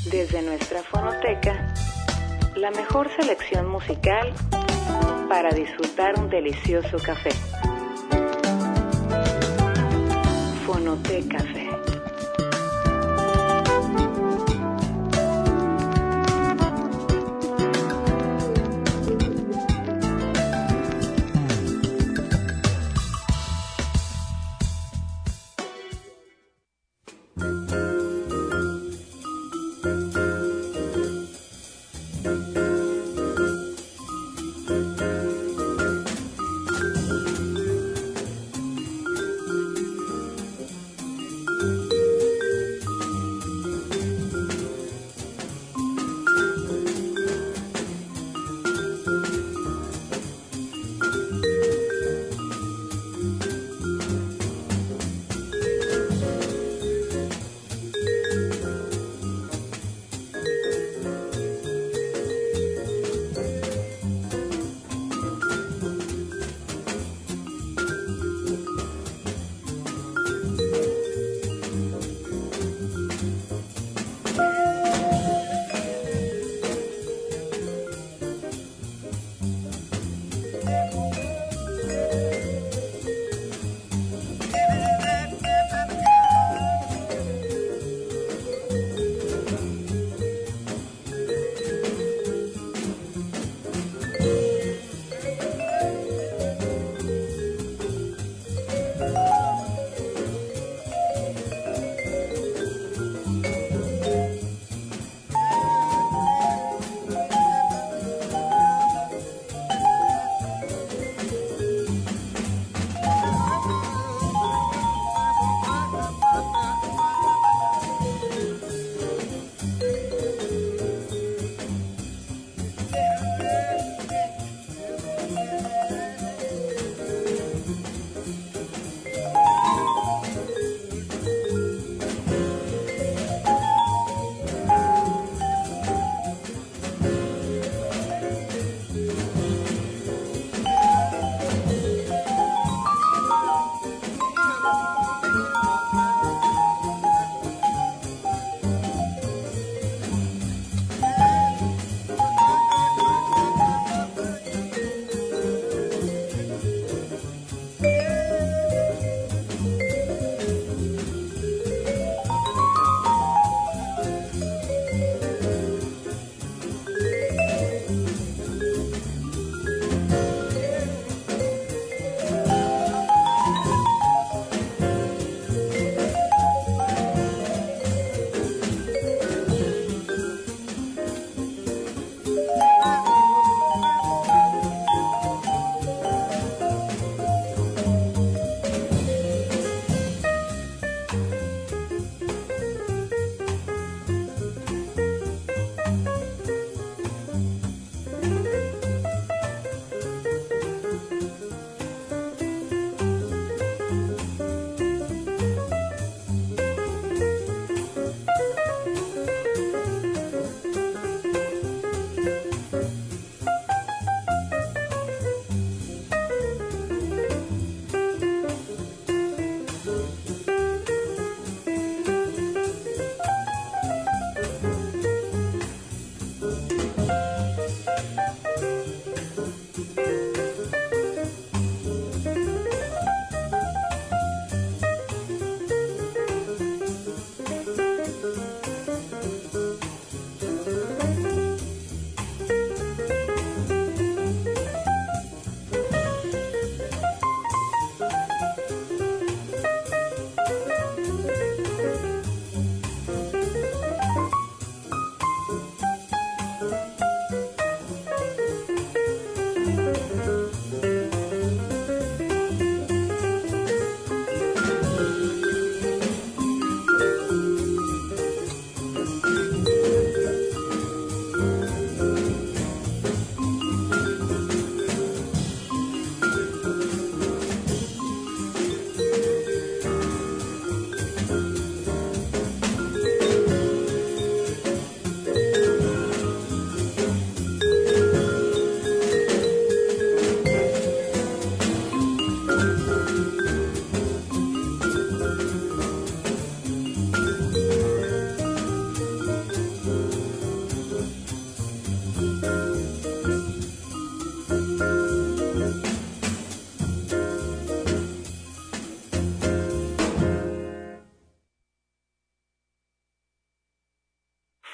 Desde nuestra fonoteca, la mejor selección musical para disfrutar un delicioso café. Fonoteca Café.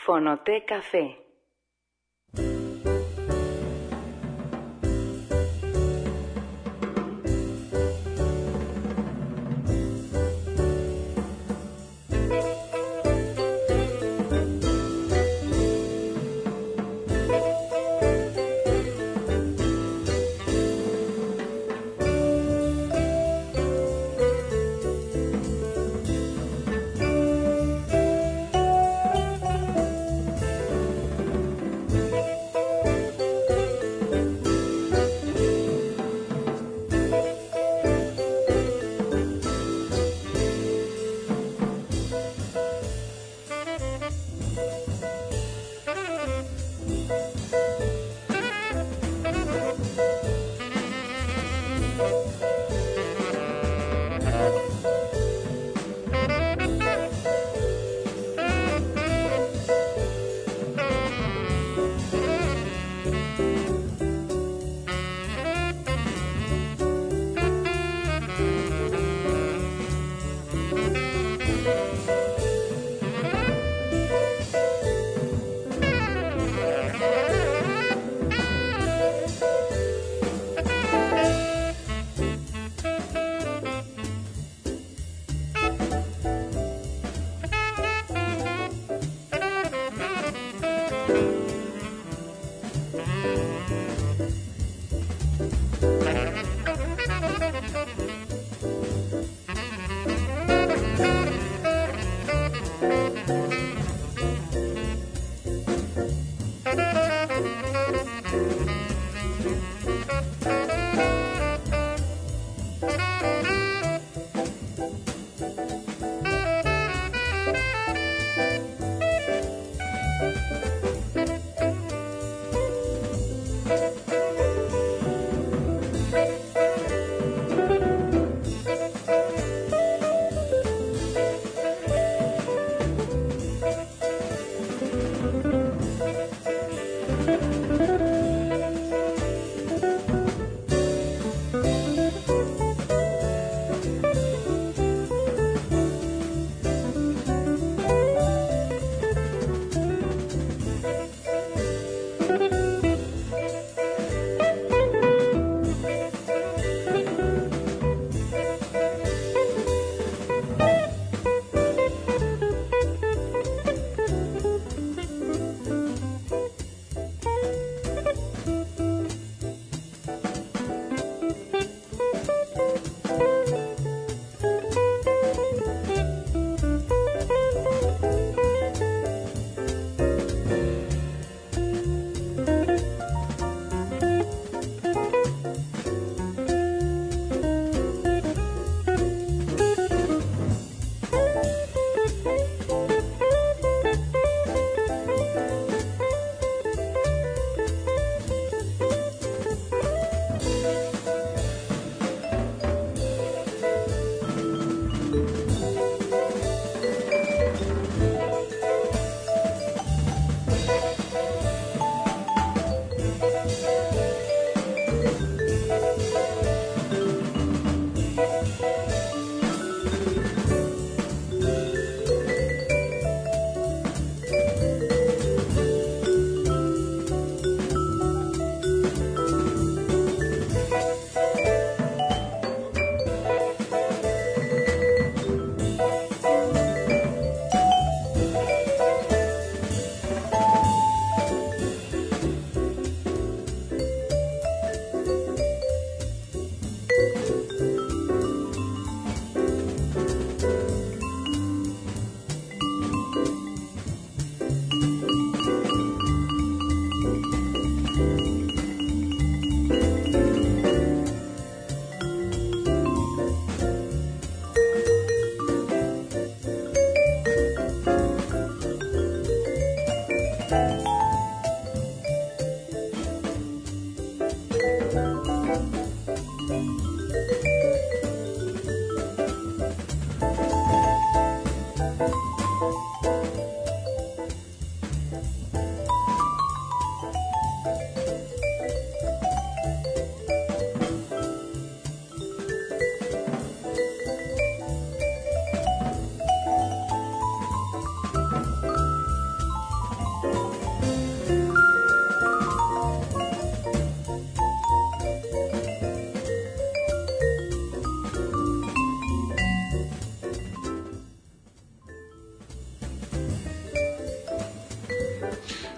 Fonoteca Fe.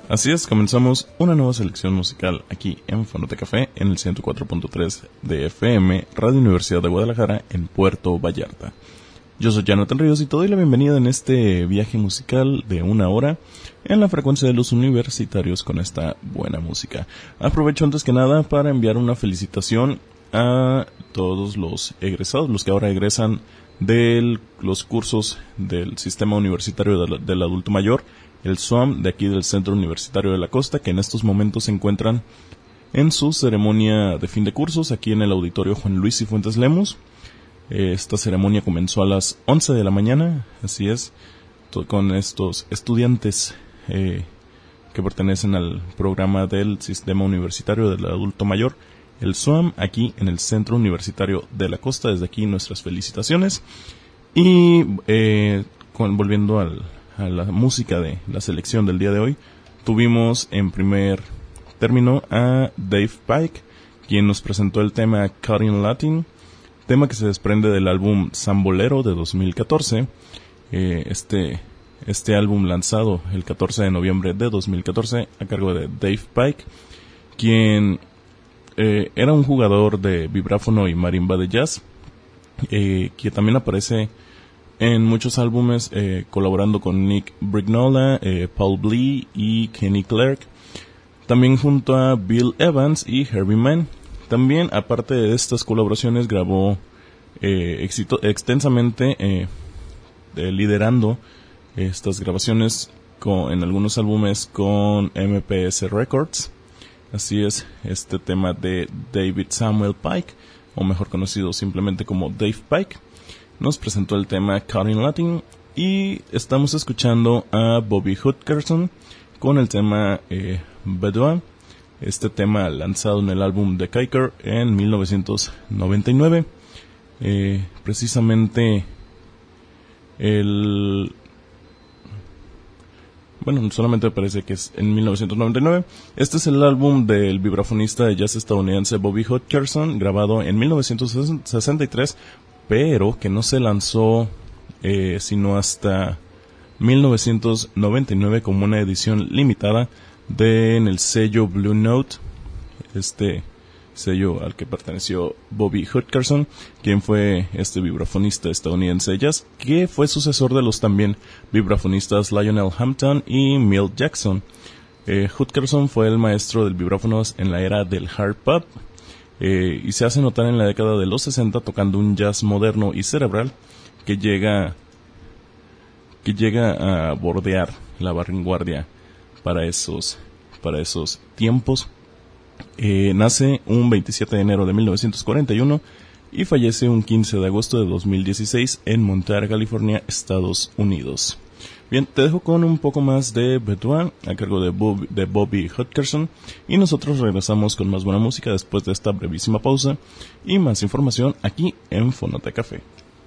Así es, comenzamos una nueva selección musical aquí en Fonoteca Café en el 104.3 de FM, Radio Universidad de Guadalajara en Puerto Vallarta. Yo soy Jonathan Ríos y te doy la bienvenida en este viaje musical de una hora en la frecuencia de los universitarios con esta buena música. Aprovecho antes que nada para enviar una felicitación a todos los egresados, los que ahora egresan de los cursos del Sistema Universitario del Adulto Mayor, el SUAM de aquí del Centro Universitario de la Costa, que en estos momentos se encuentran en su ceremonia de fin de cursos aquí en el Auditorio Juan Luis Cifuentes Lemus. Esta ceremonia comenzó a las 11 de la mañana, así es, con estos estudiantes que pertenecen al programa del Sistema Universitario del Adulto Mayor, el SUAM, aquí en el Centro Universitario de la Costa. Desde aquí nuestras felicitaciones. Y volviendo a la música de la selección del día de hoy, tuvimos en primer término a Dave Pike, quien nos presentó el tema Cutting Latin, tema que se desprende del álbum Sambolero de 2014. Este álbum lanzado el 14 de noviembre de 2014 a cargo de Dave Pike, quien era un jugador de vibráfono y marimba de jazz, que también aparece en muchos álbumes, colaborando con Nick Brignola, Paul Blee y Kenny Clark, también junto a Bill Evans y Herbie Mann. También, aparte de estas colaboraciones, grabó extensamente, liderando estas grabaciones en algunos álbumes con MPS Records. Así es, este tema de David Samuel Pike, o mejor conocido simplemente como Dave Pike, nos presentó el tema Cutting Latin. Y estamos escuchando a Bobby Hutcherson con el tema Bedouin, este tema lanzado en el álbum The Kicker en 1999. Precisamente solamente parece que es en 1999. Este es el álbum del vibrafonista de jazz estadounidense Bobby Hutcherson, grabado en 1963, pero que no se lanzó sino hasta 1999 como una edición limitada en el sello Blue Note, este sello al que perteneció Bobby Hutcherson, quien fue este vibrafonista estadounidense de jazz, que fue sucesor de los también vibrafonistas Lionel Hampton y Milt Jackson. Hutcherson fue el maestro del vibráfono en la era del hard pop, y se hace notar en la década de los 60 tocando un jazz moderno y cerebral que llega a bordear la vanguardia para esos tiempos. Nace un 27 de enero de 1941 y fallece un 15 de agosto de 2016 en Montana, California, Estados Unidos. Bien, te dejo con un poco más de Bedouin a cargo de Bobby Hutcherson, y nosotros regresamos con más buena música después de esta brevísima pausa y más información aquí en Fonoteca Café.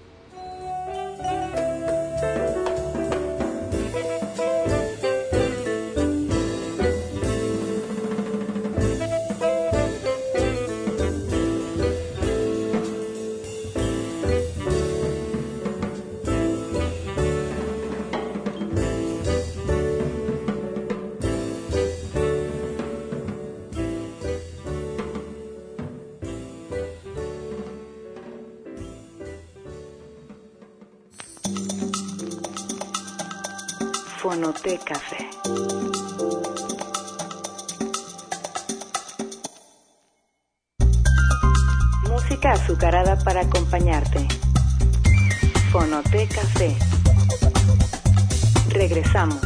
Fonoteca Café. Música azucarada para acompañarte. Fonoteca Café. Regresamos.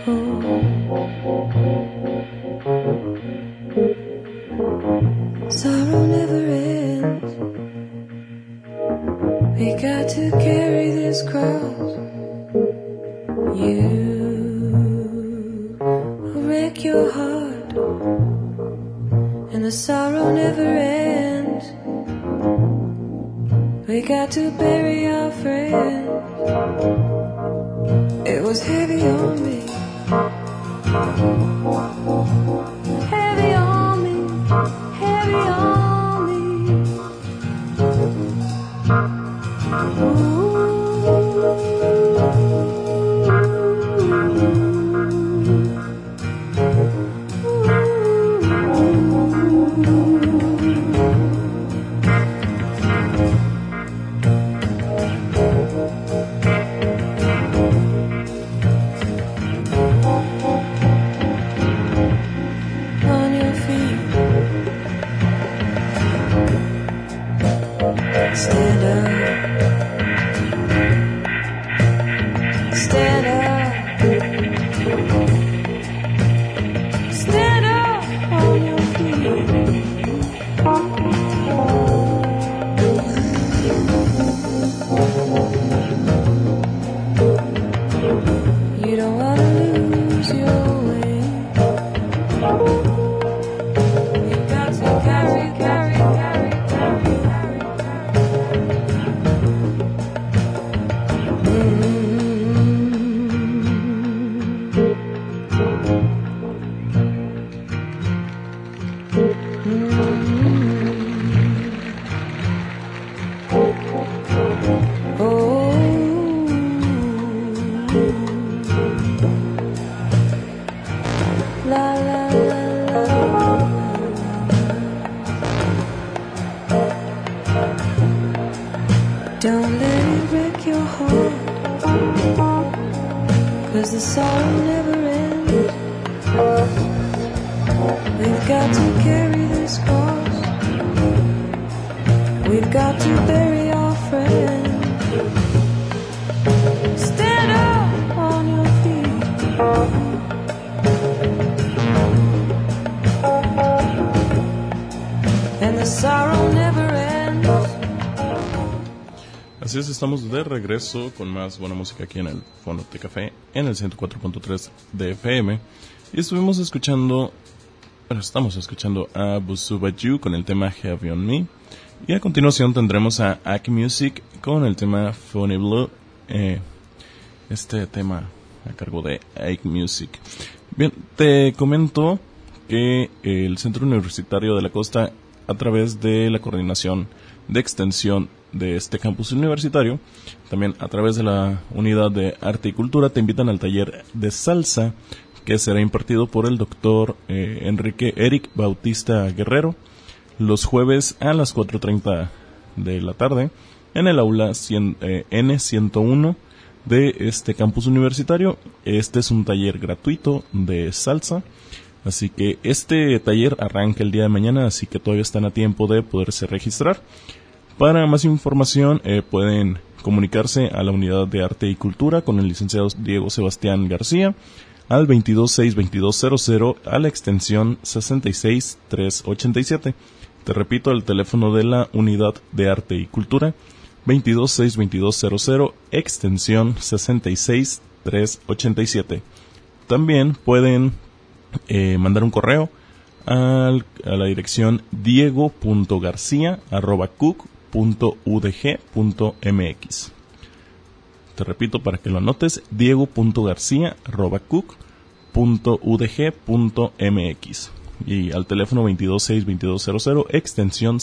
Sorrow never ends. We got to carry this cross. You will wreck your heart, and the sorrow never ends. We got to bury our friend. It was heavy on me. Heavy on me. Heavy on me. Ooh. Don't let it break your heart, 'cause the sorrow never ends. We've got to carry this cross. We've got to bury our friend. Stand up on your feet. And the sorrow never ends. Así es, estamos de regreso con más buena música aquí en el Fonote Café, en el 104.3 de FM. Y estamos escuchando a Busubaju con el tema Heavy on Me. Y a continuación tendremos a Aki Music con el tema Funny Blue. Este tema a cargo de Aki Music. Bien, te comento que el Centro Universitario de la Costa, a través de la coordinación de extensión de este campus universitario, también a través de la unidad de arte y cultura, te invitan al taller de salsa que será impartido por el doctor Eric Bautista Guerrero los jueves a las 4:30 de la tarde en el aula N101 de este campus universitario. Este es un taller gratuito de salsa, así que este taller arranca el día de mañana, así que todavía están a tiempo de poderse registrar. Para más información pueden comunicarse a la unidad de arte y cultura con el licenciado Diego Sebastián García al 226-2200 a la extensión 66387. Te repito, el teléfono de la unidad de arte y cultura 226-2200 extensión 66387. También pueden mandar un correo a la dirección diego.garcia@cook.udg.mx. Te repito para que lo anotes, diego.garcia@cook.udg.mx, y al teléfono 226-2200 extensión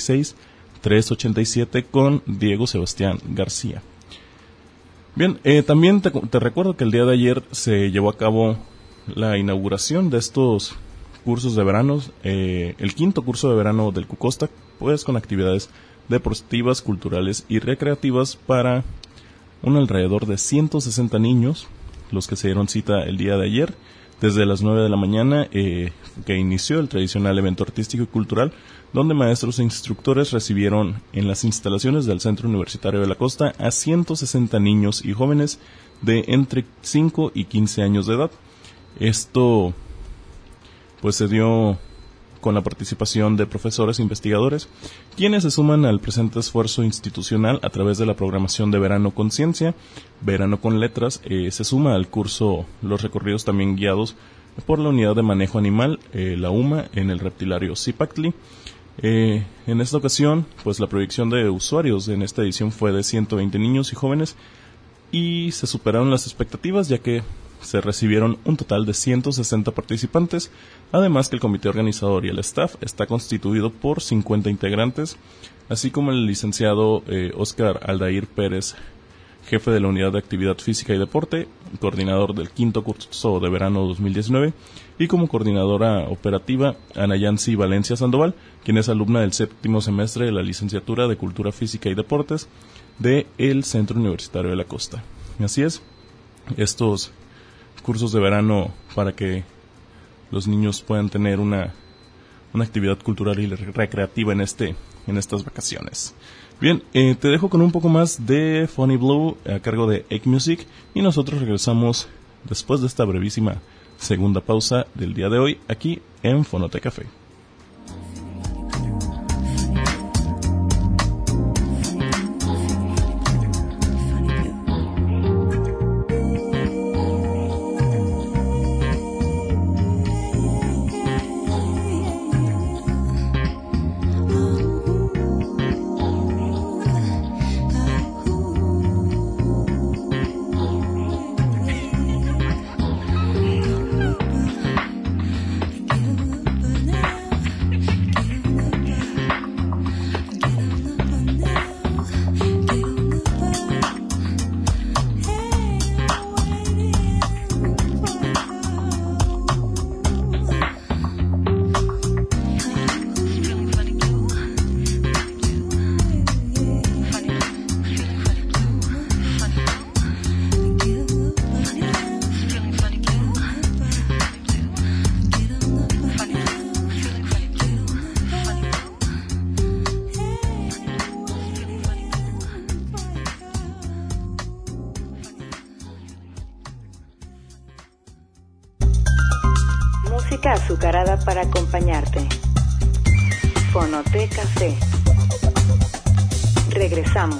66387 con Diego Sebastián García. Bien, también te recuerdo que el día de ayer se llevó a cabo la inauguración de estos cursos de verano, el quinto curso de verano del Cucosta, pues con actividades deportivas, culturales y recreativas para un alrededor de 160 niños, los que se dieron cita el día de ayer, desde las 9 de la mañana, que inició el tradicional evento artístico y cultural, donde maestros e instructores recibieron en las instalaciones del Centro Universitario de la Costa a 160 niños y jóvenes de entre 5 y 15 años de edad. Esto pues se dio con la participación de profesores e investigadores, quienes se suman al presente esfuerzo institucional a través de la programación de Verano con Ciencia, Verano con Letras. Se suma al curso los recorridos también guiados por la Unidad de Manejo Animal, la UMA, en el reptilario Zipactli. En esta ocasión, pues la proyección de usuarios en esta edición fue de 120 niños y jóvenes y se superaron las expectativas, ya que se recibieron un total de 160 participantes, además que el comité organizador y el staff está constituido por 50 integrantes, así como el licenciado Óscar Aldair Pérez, jefe de la Unidad de Actividad Física y Deporte, coordinador del quinto curso de verano 2019, y como coordinadora operativa Ana Yancy Valencia Sandoval, quien es alumna del séptimo semestre de la licenciatura de Cultura Física y Deportes del Centro Universitario de la Costa. Así es, estos cursos de verano para que los niños puedan tener una actividad cultural y recreativa en estas vacaciones. Bien, te dejo con un poco más de Funny Blue a cargo de Egg Music y nosotros regresamos después de esta brevísima segunda pausa del día de hoy aquí en Fonoteca Café. Música azucarada para acompañarte. Fonoteca Café. Regresamos.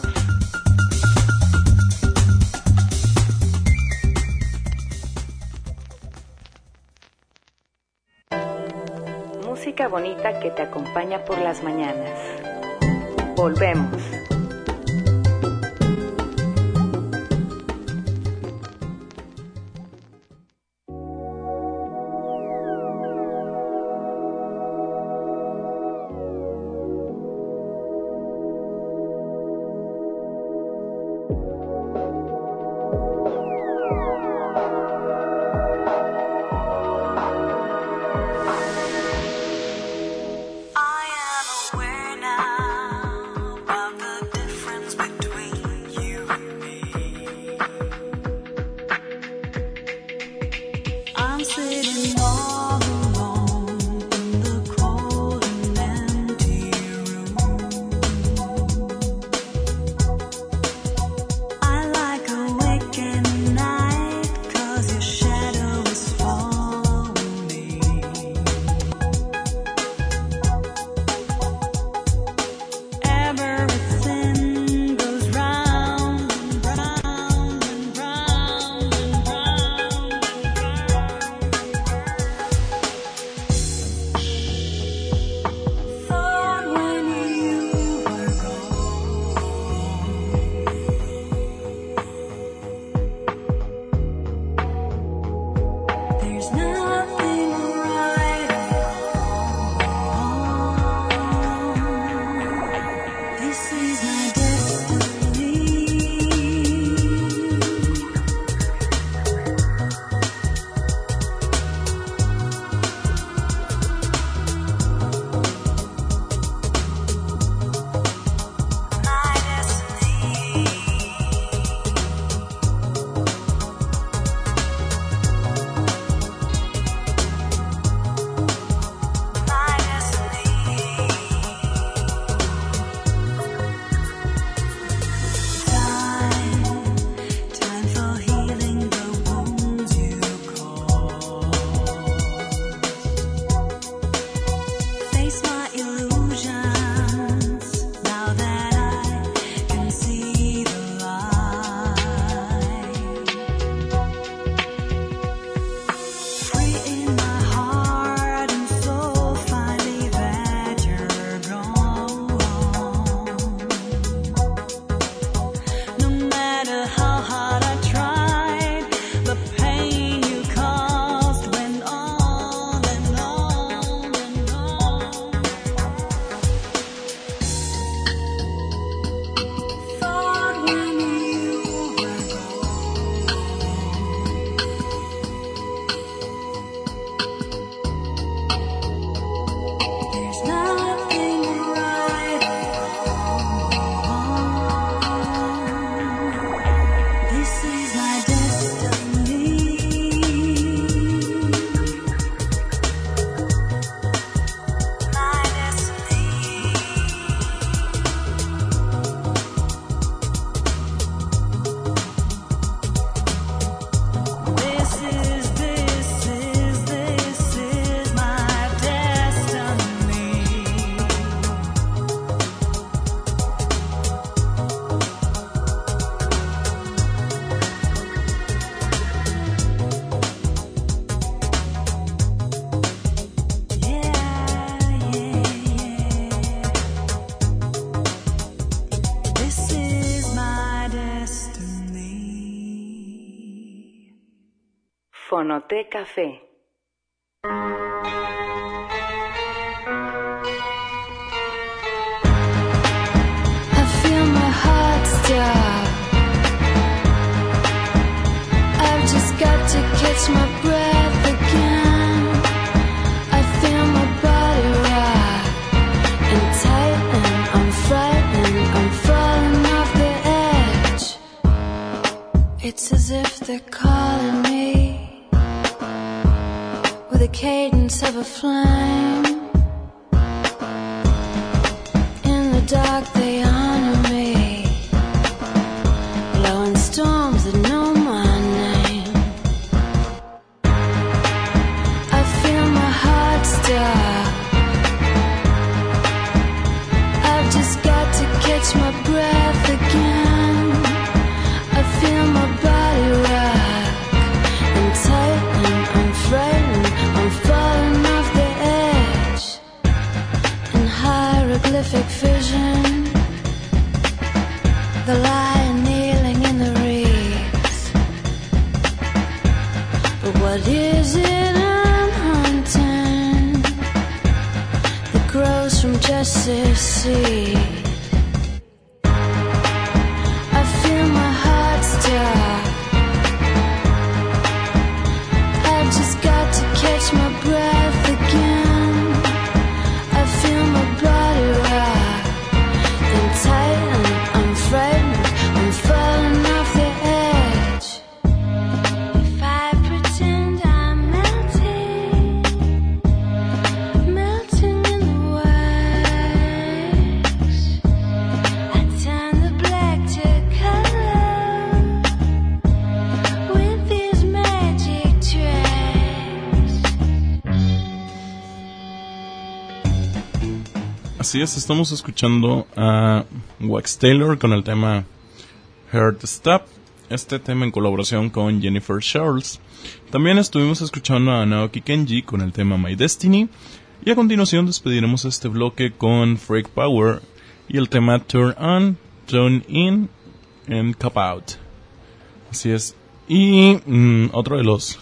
Música bonita que te acompaña por las mañanas. Volvemos. I am aware now of the Fonoteca Café. I feel my heart stop. I've just got to catch my breath again. I feel my body rock and tighten. I'm frightened, I'm falling off the edge. It's as if they're calling me with the cadence of a flame. In the dark they honor me, blowing storms that know my name. I feel my heart stop. I've just got to catch my breath again. I feel my body rock and tighten. I'm frightened, I'm falling off the edge. In hieroglyphic vision, the lion kneeling in the reeds. But what is it I'm hunting that grows from Jesse's seed? I feel my heart stop. I've just got to catch my breath again. I feel my body rock and tighten. I'm frightened, I'm falling off the edge. If I pretend I'm melting, melting in the wax, I turn the black to color with these magic tracks. Así es, estamos escuchando a Wax Taylor con el tema Heart Stop, este tema en colaboración con Jennifer Charles. También estuvimos escuchando a Naoki Kenji con el tema My Destiny, y a continuación despediremos este bloque con Freak Power y el tema Turn On, Tune In and Cop Out. Así es. Y otro de los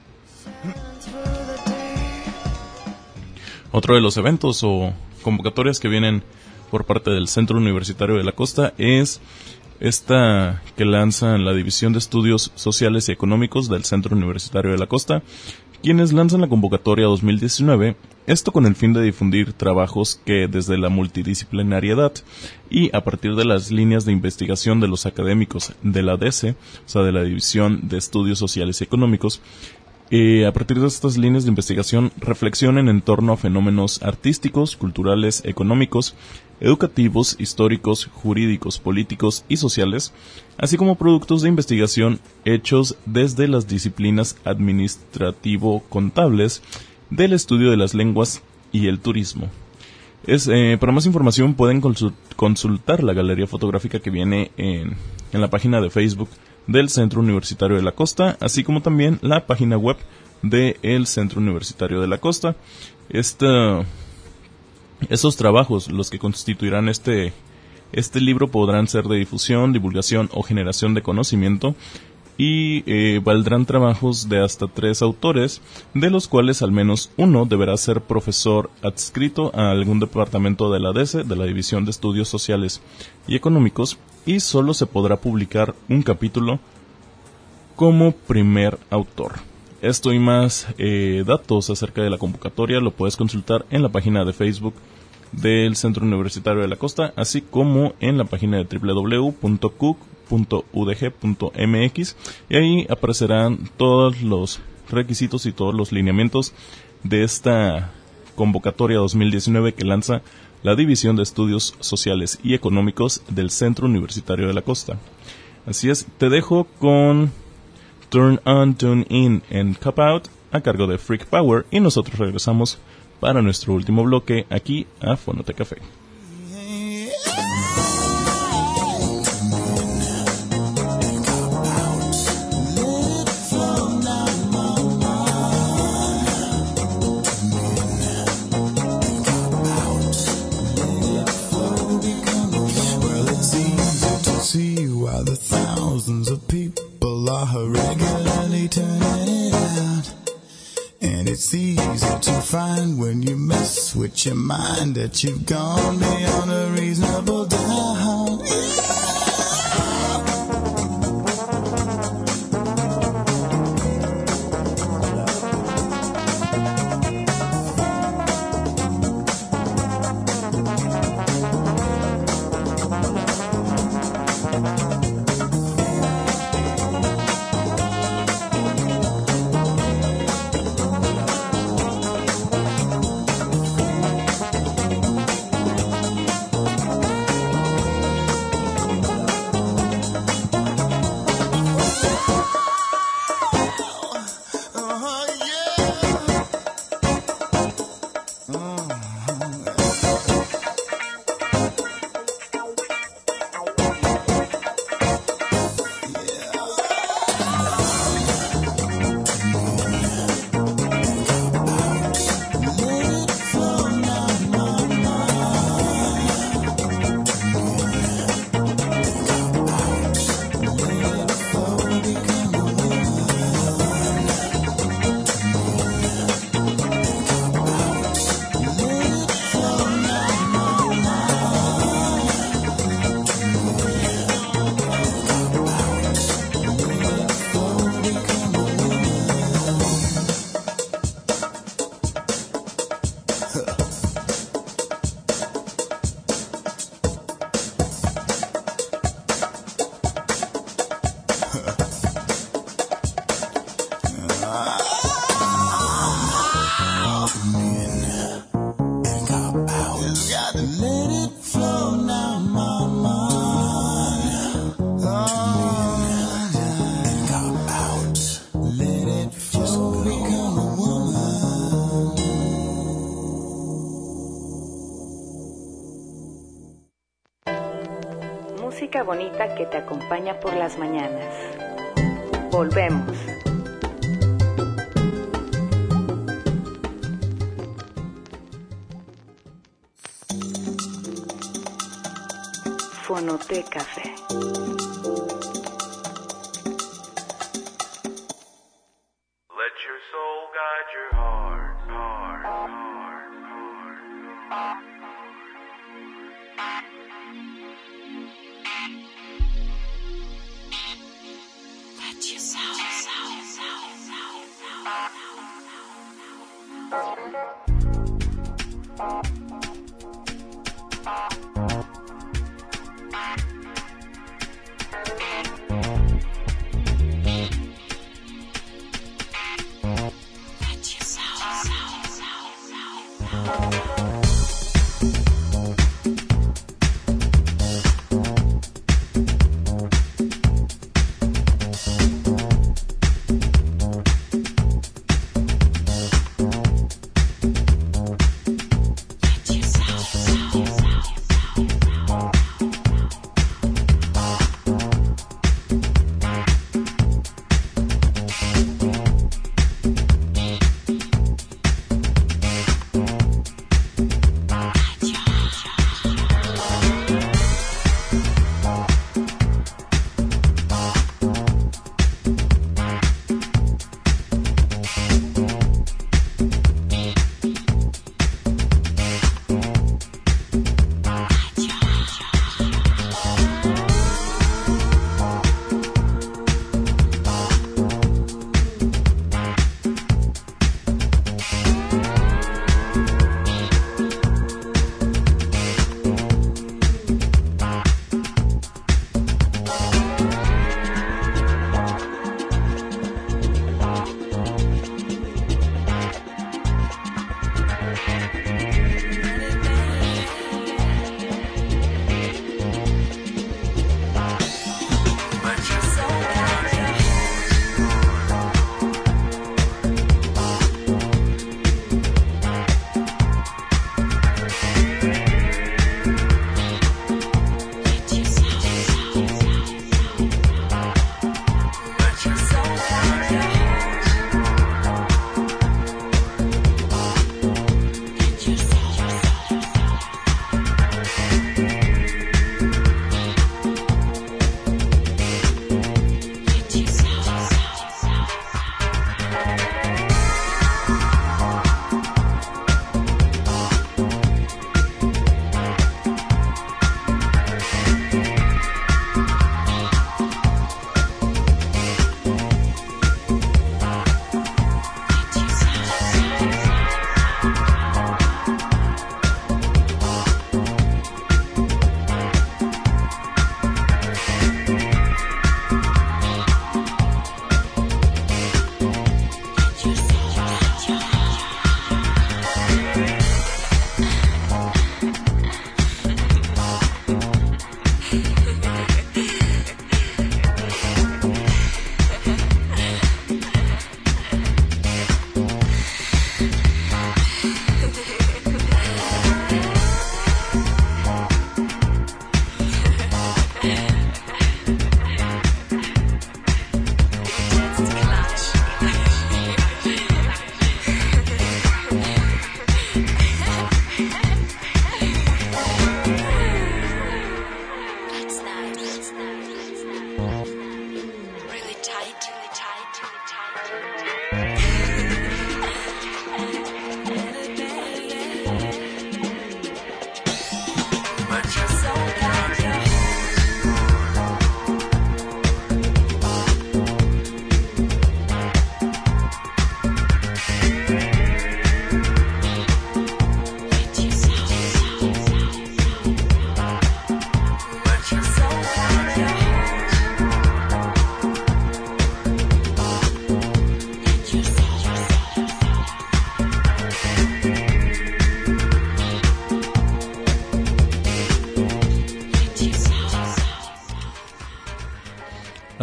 eventos o convocatorias que vienen por parte del Centro Universitario de la Costa es esta que lanza la División de Estudios Sociales y Económicos del Centro Universitario de la Costa, quienes lanzan la convocatoria 2019, esto con el fin de difundir trabajos que desde la multidisciplinariedad y a partir de las líneas de investigación de los académicos de la DC, o sea de la División de Estudios Sociales y Económicos, a partir de estas líneas de investigación reflexionen en torno a fenómenos artísticos, culturales, económicos, educativos, históricos, jurídicos, políticos y sociales, así como productos de investigación hechos desde las disciplinas administrativo-contables, del estudio de las lenguas y el turismo. Para más información pueden consultar la galería fotográfica que viene en la página de Facebook del Centro Universitario de la Costa, así como también la página web del Centro Universitario de la Costa. Esos trabajos, los que constituirán este libro, podrán ser de difusión, divulgación o generación de conocimiento, y valdrán trabajos de hasta 3 autores, de los cuales al menos uno deberá ser profesor adscrito a algún departamento de la DECE, de la División de Estudios Sociales y Económicos, y solo se podrá publicar un capítulo como primer autor. Esto y más datos acerca de la convocatoria lo puedes consultar en la página de Facebook del Centro Universitario de la Costa, así como en la página de www.cuc.udg.mx, y ahí aparecerán todos los requisitos y todos los lineamientos de esta convocatoria 2019 que lanza la División de Estudios Sociales y Económicos del Centro Universitario de la Costa. Así es, te dejo con Turn On, Tune In and Cop Out a cargo de Freak Power, y nosotros regresamos para nuestro último bloque aquí a Fonoteca Café. See why the thousands of people are regularly turning it out. it's easy to find when you mess with your mind that you've gone beyond a reasonable doubt. Música bonita que te acompaña por las mañanas. Volvemos. Fonoteca Café. Let your soul guide your heart, heart, heart, heart. Let yourself.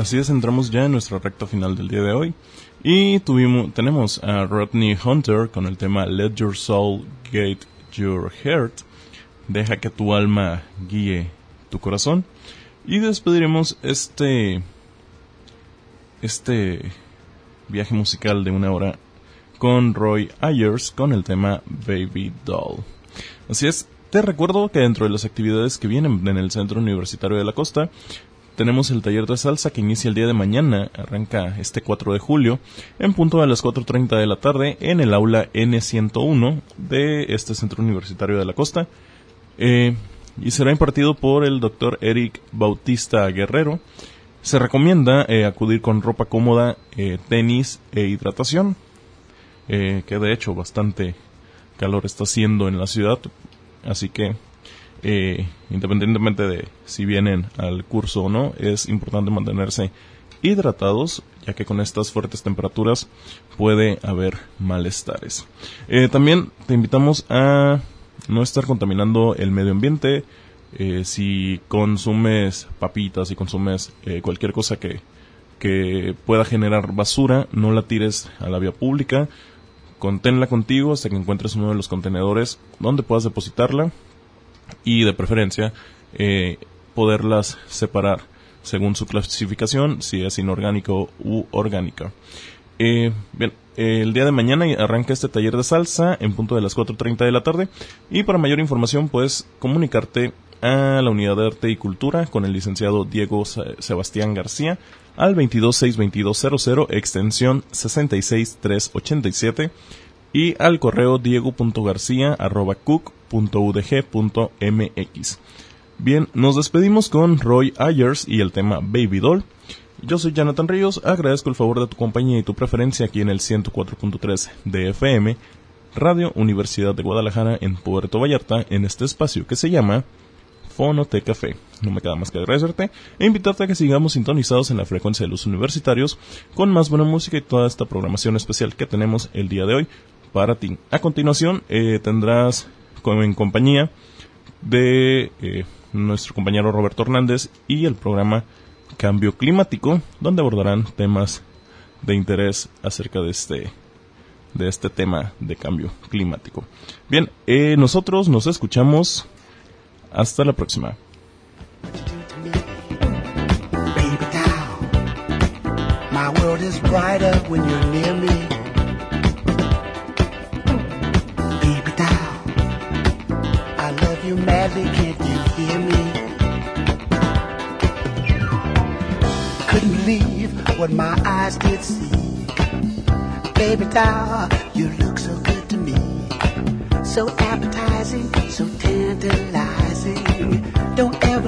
así es, entramos ya en nuestra recta final del día de hoy. Y tenemos a Rodney Hunter con el tema Let Your Soul Guide Your Heart. Deja que tu alma guíe tu corazón. Y despediremos este viaje musical de 1 hora con Roy Ayers con el tema Baby Doll. Así es, te recuerdo que dentro de las actividades que vienen en el Centro Universitario de la Costa, tenemos el taller de salsa que inicia el día de mañana, arranca este 4 de julio, en punto de las 4:30 de la tarde en el aula N101 de este Centro Universitario de la Costa. Y será impartido por el Dr. Eric Bautista Guerrero. Se recomienda acudir con ropa cómoda, tenis e hidratación, que de hecho bastante calor está haciendo en la ciudad, así que independientemente de si vienen al curso o no, es importante mantenerse hidratados, ya que con estas fuertes temperaturas puede haber malestares. También te invitamos a no estar contaminando el medio ambiente. Si consumes papitas, si consumes cualquier cosa que pueda generar basura, no la tires a la vía pública. Conténla contigo hasta que encuentres uno de los contenedores donde puedas depositarla, y de preferencia poderlas separar según su clasificación, si es inorgánico u orgánica. Bien, el día de mañana arranca este taller de salsa en punto de las 4:30 de la tarde, y para mayor información puedes comunicarte a la Unidad de Arte y Cultura con el licenciado Diego Sebastián García al 226-2200 extensión 66387 y al correo diego.garcia@cook.udg.mx. Bien, nos despedimos con Roy Ayers y el tema Baby Doll. Yo soy Jonathan Ríos, agradezco el favor de tu compañía y tu preferencia aquí en el 104.3 de FM, Radio Universidad de Guadalajara en Puerto Vallarta, en este espacio que se llama Fonoteca Café. No me queda más que agradecerte e invitarte a que sigamos sintonizados en la frecuencia de los universitarios con más buena música y toda esta programación especial que tenemos el día de hoy para ti. A continuación tendrás en compañía de nuestro compañero Roberto Hernández y el programa Cambio Climático, donde abordarán temas de interés acerca de este tema de cambio climático. Bien, nosotros nos escuchamos. Hasta la próxima. Baby doll, my world is brighter when you're near me. Baby doll, I love you madly, can't you hear me? Couldn't believe what my eyes did see. Baby doll, you look so good to me. So appetizing, so tantalizing. Don't ever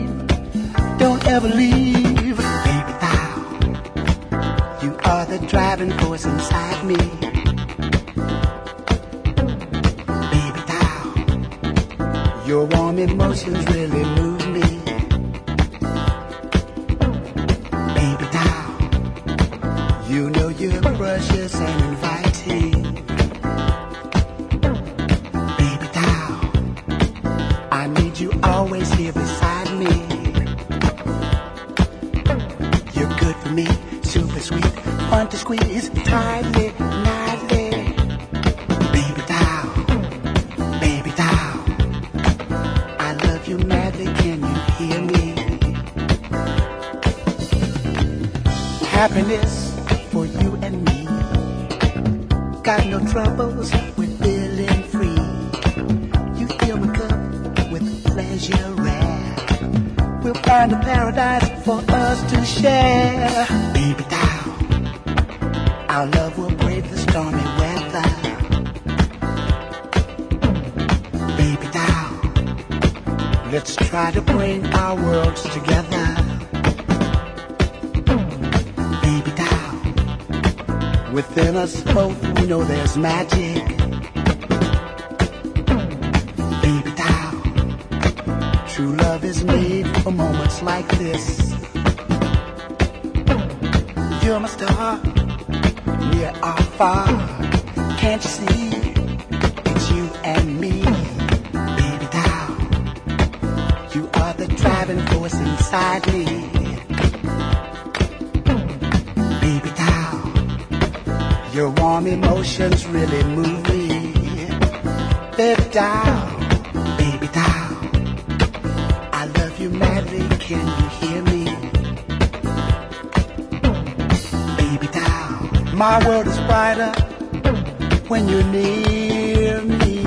leave, baby doll. You are the driving force inside me. Baby doll, your warm emotions really move me. Baby doll, you know you're precious and inviting. Baby doll, I need you always here beside me. You're good for me, super sweet, fun to squeeze, tightly, nightly. Baby doll, I love you madly, can you hear me? Happiness for you and me. Got no troubles with feeling free. You fill my cup with pleasure rare. We'll find a paradise for us to share. Baby doll, our love will brave the stormy weather. Baby doll, let's try to bring our worlds together. Baby doll, within us both we know there's magic. Baby doll, true love is made for moments like this. You're my star, near or far. Can't you see? It's you and me. Baby doll, you are the driving force inside me. Baby doll, your warm emotions really move me. Baby doll, I love you madly, can you hear me? Baby doll, my world is brighter when you're near me.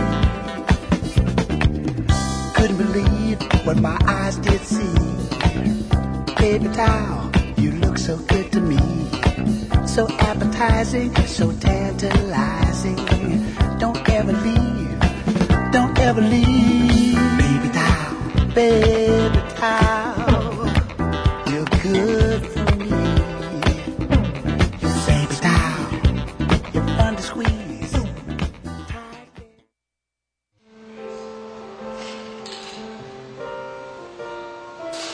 Couldn't believe what my eyes did see. Baby doll, you look so good to me. So appetizing, so tantalizing. Don't ever leave, don't ever leave. Baby doll, you're good for me. Baby doll, you're fun to squeeze.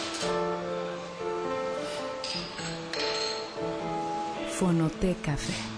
Fonoteca Café.